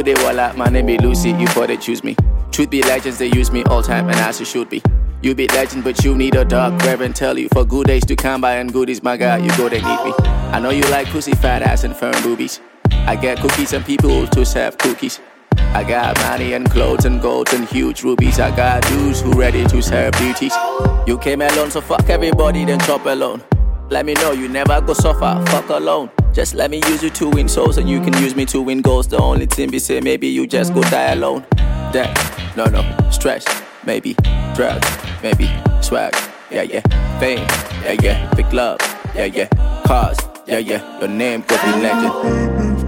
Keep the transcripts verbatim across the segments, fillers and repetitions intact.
they walla, my name be Lucy, you thought they choose me. Truth be legends, they use me all time, and as it should be. You be legend, but you need a dark reverend tell you. For good days to come by and goodies, my God, you go, they need me. I know you like pussy, fat ass, and firm boobies. I get cookies and people to serve cookies. I got money and clothes and golds and huge rubies. I got dudes who ready to serve beauties. You came alone, so fuck everybody, then chop alone. Let me know you never go suffer, fuck alone. Just let me use you to win souls and you can use me to win goals. The only thing be say maybe you just go die alone. Damn, no no, stress, maybe, drugs, maybe, swag, yeah yeah, fame, yeah yeah, big love, yeah yeah, cars, yeah yeah, your name could be legend.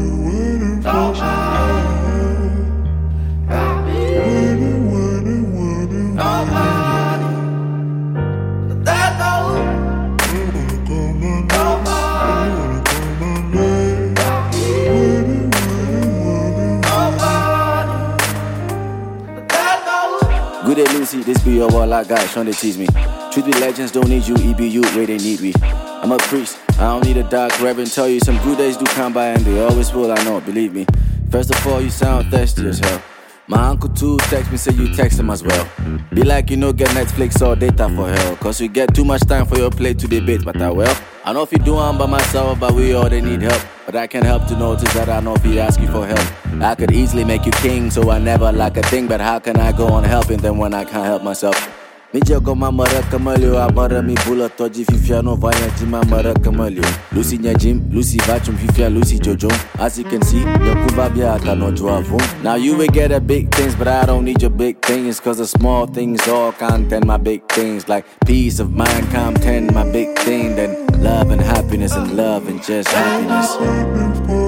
Good day, Lucy, this be your wall, I got Sean, they tease me. Truth be legends, don't need you, E B U, where they need me. I'm a priest, I don't need a dark reverend. Tell you some good days do come by and they always will, I know, believe me. First of all, you sound thirsty as hell. My uncle too text me, say you text him as well. Be like you know get Netflix or data for hell. Cause we get too much time for your play to debate, but I will. I know if you do I'm by myself, but we all they need help. But I can't help to notice that I know if you ask you for help. I could easily make you king, so I never lack a thing. But how can I go on helping them when I can't help myself? Me jago mamara kamalio, amara mi bula toji fifia no vanya jima mara kamalio. Lucy nya Jim, Lucy vachum fifia, Lucy Jojo. As you can see, yakuba biata no joavum. Now you will get the big things, but I don't need your big things. Cause the small things all content my big things. Like peace of mind content my big thing. Then love and happiness and love and just happiness.